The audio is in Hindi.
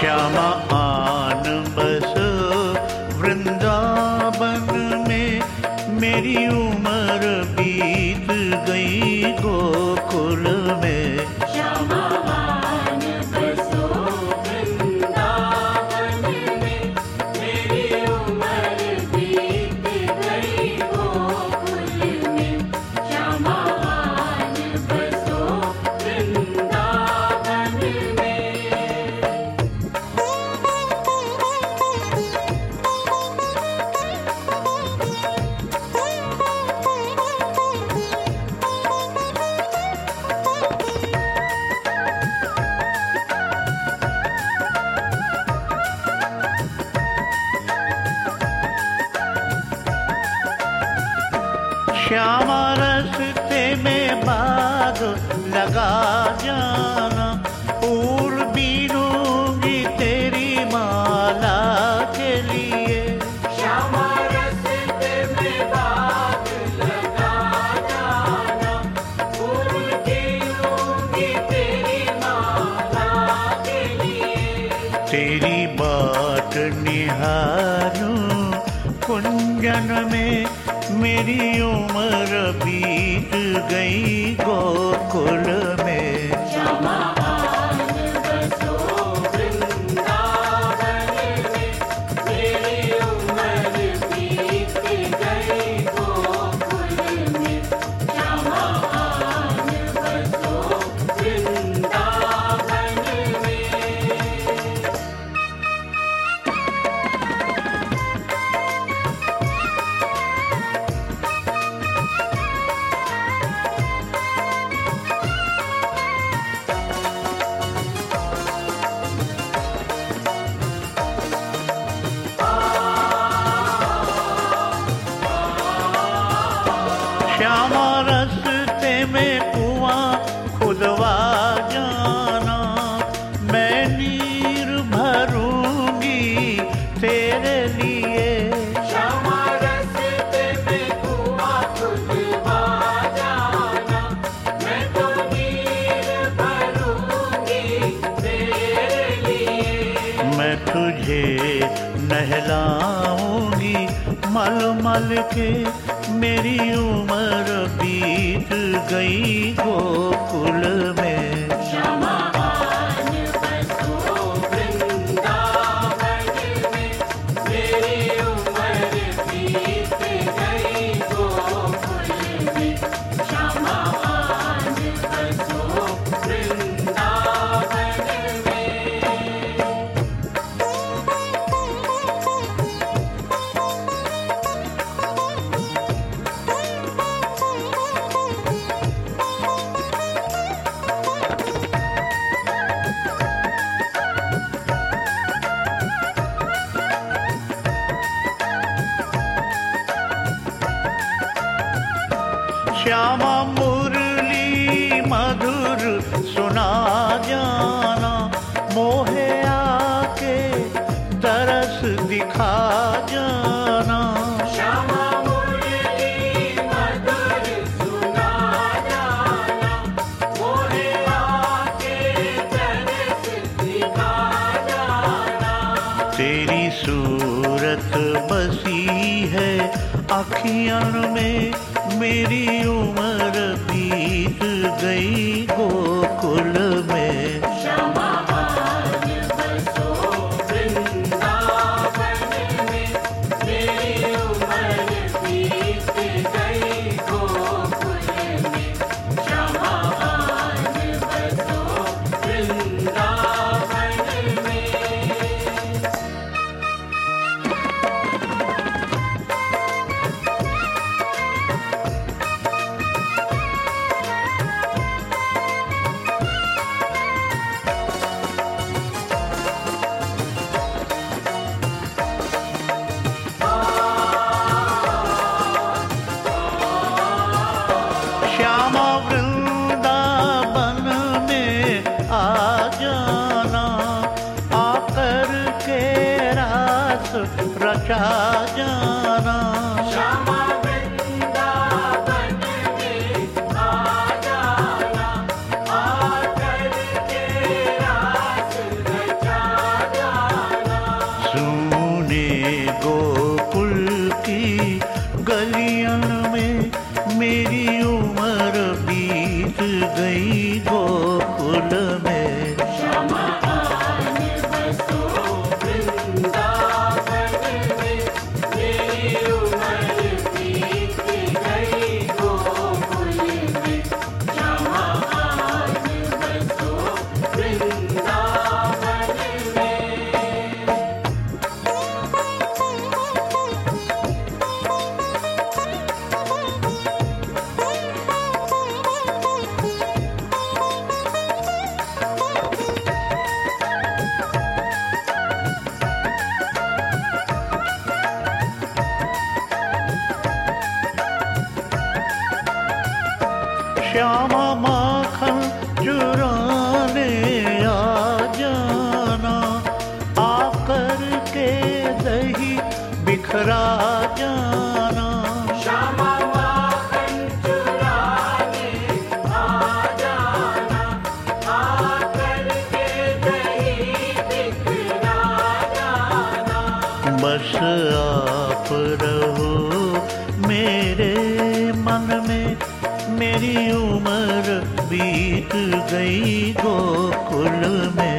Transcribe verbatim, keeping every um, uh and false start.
श्यामा आन बसो वृंदावन में, मेरी उम्र बीत गई गोकुल में। श्यामा आन बसो वृंदावन में, मेरी उम्र बीत गई गोकुल में। श्यामा आन बसो वृंदावन में। श्यामा रस्ते में बाग लगा जाना, फूल बीनूंगी तेरी माला के लिए। श्यामा रस्ते में बाग लगा जाना, फूल बीनूंगी तेरी माला के लिए। तेरी बाट निहारूं कुंजन में, मेरी उम्र बीत गई गोकुल में। श्यामा आन बसो वृंदावन में, मेरी उम्र बीत गई गोकुल में। श्यामा आन बसो वृंदावन में। श्यामा रस्ते में कुआं खुदवा जाना, मैं नीर भरूंगी तेरे लिए। श्यामा रस्ते में कुआं खुदवा जाना, मैं तो नीर भरूंगी तेरे लिए। मैं तुझे नहलाऊंगी मल मल के, मेरी उम्र बीत गई गोकुल में। श्यामा आन बसो वृंदावन में, मेरी उम्र बीत गई गोकुल में। श्यामा आन बसो वृंदावन में। श्यामा मुरली मधुर सुना जाना, मोहे आके तरस दिखा जाना। श्यामा मुरली मधुर सुना जाना, मोहे आके तरस दिखा जाना। तेरी सूरत बसी है अखियन में, मेरी उम्र बीत गई गोकुल में। श्यामा आन बसो वृंदावन में, मेरी उम्र बीत गई गोकुल में। श्यामा आन बसो वृंदावन में। श्यामा वृंदावन में आ जाना, आकर के रास रचा जाना। श्यामा वृंदावन में आ जाना, आकर के रास रचा जाना। मेरी उम्र बीत गई गोकुल में। श्यामा आन बसो वृंदावन में, मेरी उम्र बीत गई गोकुल में। श्यामा आन बसो वृंदावन में। श्यामा माखन चुराने आ जाना, आकर के दही बिखरा जाना। श्यामा माखन चुराने आ जाना, आकर के दही बिखरा जाना। बस आप रहो मेरे मन में, मेरी उम्र बीत गई गोकुल में।